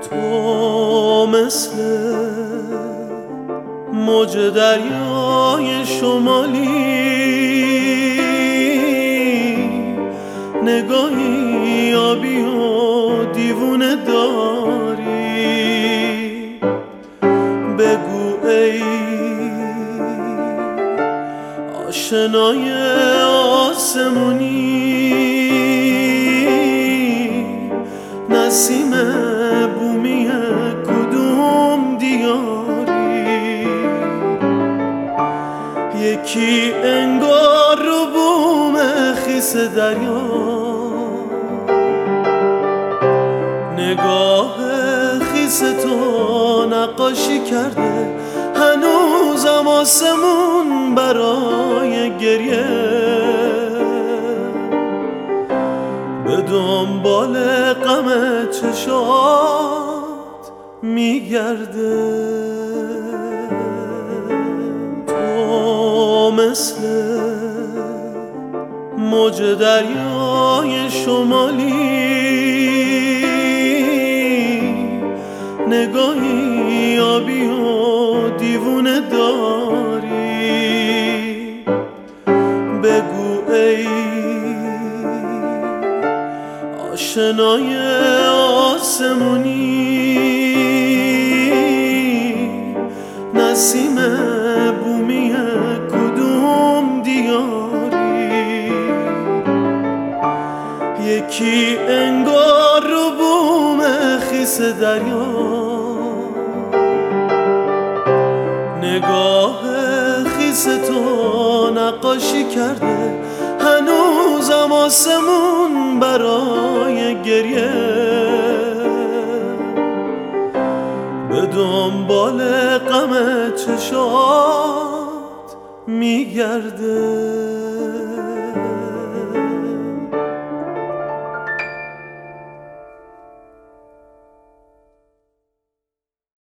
تو مثل موج دریای شمالی، نگاهی آبی و دیوونه داری. بگو ای آشنای آسمونی، نسیم بومی کدوم دیاری؟ یکی انگار رو بوم خیس دریا، نگاه خیس تو نقاشی کرده هنوزم آسمون برای گریه. به دنبال غم چشات میگرده. تو مثل موج دریای شمالی، نگاهی آبی و دیوونه داری. بگو ای آشنای آسمونی، نسیم بومی کدوم دیاری؟ یکی انگار رو بوم خیس دریا، نگاه خیس تو نقاشی کرده هنوزم آسمون برای گریه. به دنبال غم چشات میگرده.